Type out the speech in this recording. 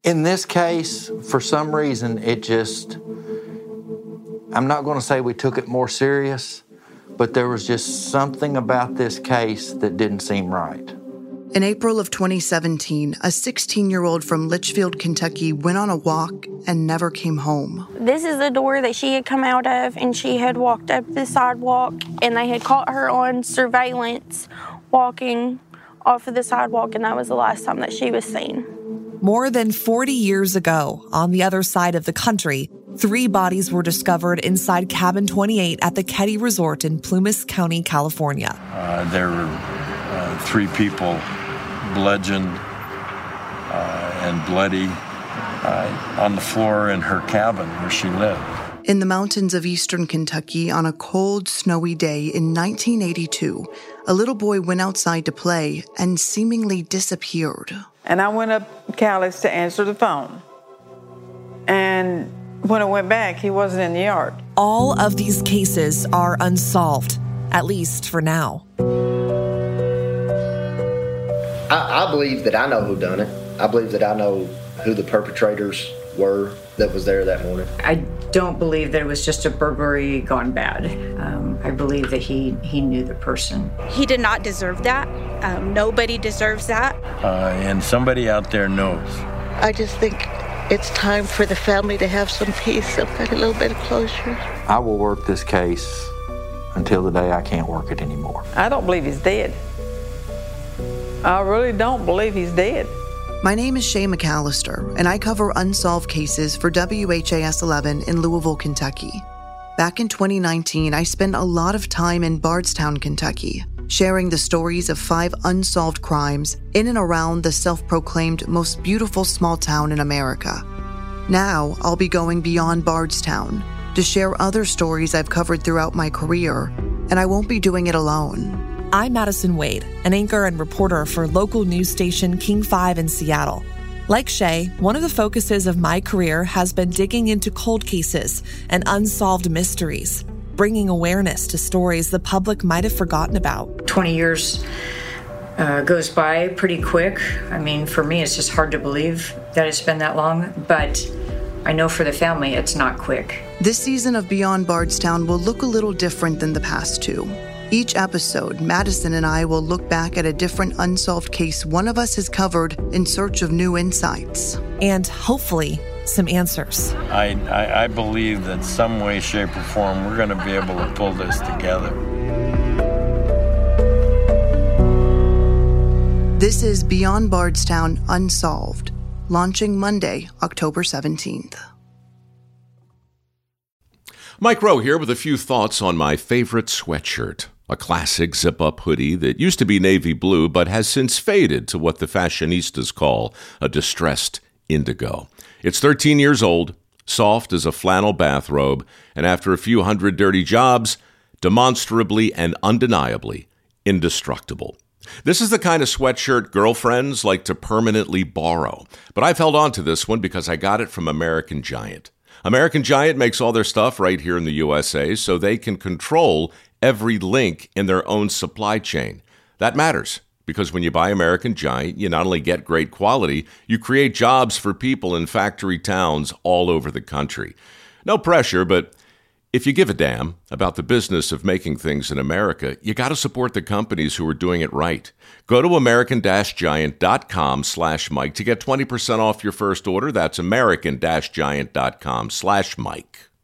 In this case, for some reason, I'm not going to say we took it more serious, but there was just something about this case that didn't seem right. In April of 2017, a 16-year-old from Litchfield, Kentucky went on a walk and never came home. This is the door that she had come out of, and she had walked up the sidewalk, and they had caught her on surveillance walking off of the sidewalk, and that was the last time that she was seen. More than 40 years ago, on the other side of the country, 3 bodies were discovered inside Cabin 28 at the Ketty Resort in Plumas County, California. There were 3 people bludgeoned and bloody on the floor in her cabin where she lived. In the mountains of eastern Kentucky on a cold, snowy day in 1982, a little boy went outside to play and seemingly disappeared. And I went up Callis to answer the phone. And when I went back, he wasn't in the yard. All of these cases are unsolved, at least for now. I believe that I know who done it. I believe that I know who the perpetrators were that was there that morning. I don't believe that it was just a burglary gone bad. I believe that he knew the person. He did not deserve that. Nobody deserves that. And somebody out there knows. I just think it's time for the family to have some peace, some kind of little bit of closure. I will work this case until the day I can't work it anymore. I don't believe he's dead. I really don't believe he's dead. My name is Shay McAllister, and I cover unsolved cases for WHAS 11 in Louisville, Kentucky. Back in 2019, I spent a lot of time in Bardstown, Kentucky, sharing the stories of 5 unsolved crimes in and around the self-proclaimed most beautiful small town in America. Now, I'll be going beyond Bardstown to share other stories I've covered throughout my career, and I won't be doing it alone. I'm Madison Wade, an anchor and reporter for local news station King 5 in Seattle. Like Shay, one of the focuses of my career has been digging into cold cases and unsolved mysteries, bringing awareness to stories the public might have forgotten about. 20 years goes by pretty quick. I mean, for me, it's just hard to believe that it's been that long, but I know for the family, it's not quick. This season of Beyond Bardstown will look a little different than the past 2. Each episode, Madison and I will look back at a different unsolved case one of us has covered in search of new insights. And hopefully, some answers. I believe that some way, shape, or form, we're going to be able to pull this together. This is Beyond Bardstown Unsolved, launching Monday, October 17th. Mike Rowe here with a few thoughts on my favorite sweatshirt. A classic zip-up hoodie that used to be navy blue but has since faded to what the fashionistas call a distressed indigo. It's 13 years old, soft as a flannel bathrobe, and after a few hundred dirty jobs, demonstrably and undeniably indestructible. This is the kind of sweatshirt girlfriends like to permanently borrow, but I've held on to this one because I got it from American Giant. American Giant makes all their stuff right here in the USA so they can control every link in their own supply chain. That matters because when you buy American Giant, you not only get great quality, you create jobs for people in factory towns all over the country. No pressure, but if you give a damn about the business of making things in America, you got to support the companies who are doing it right. Go to american-giant.com/Mike to get 20% off your first order. That's american-giant.com/Mike.